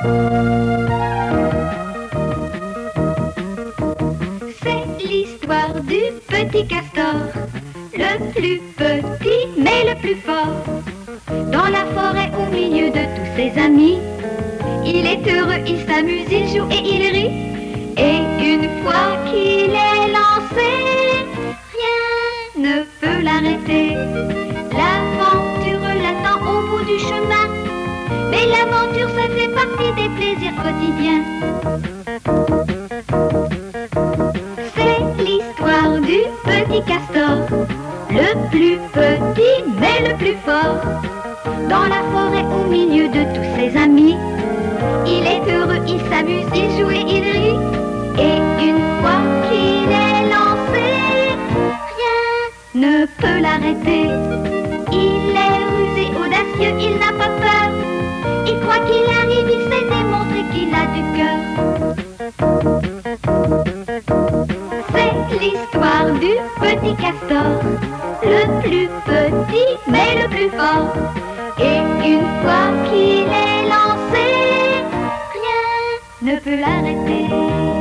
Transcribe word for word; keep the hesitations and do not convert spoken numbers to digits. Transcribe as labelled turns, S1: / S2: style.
S1: C'est l'histoire du petit castor, le plus petit mais le plus fort. Dans la forêt au milieu de tous ses amis, il est heureux, il s'amuse, il joue et il rit. Et une fois qu'il est lancé, rien ne peut l'arrêter. L'aventure l'attend au bout du chemin, mais l'aventure ça fait partie des plaisirs quotidiens. C'est l'histoire du petit castor, le plus petit mais le plus fort. Dans la forêt au milieu de tous ses amis, il est heureux, il s'amuse, il joue et il rit. Et une fois qu'il est lancé, rien ne peut l'arrêter. Il est rusé, audacieux, il n'a pas peur. Il croit qu'il arrive, il sait démontrer qu'il a du cœur. C'est l'histoire du petit castor, le plus petit mais le plus fort. Et une fois qu'il est lancé, rien ne peut l'arrêter.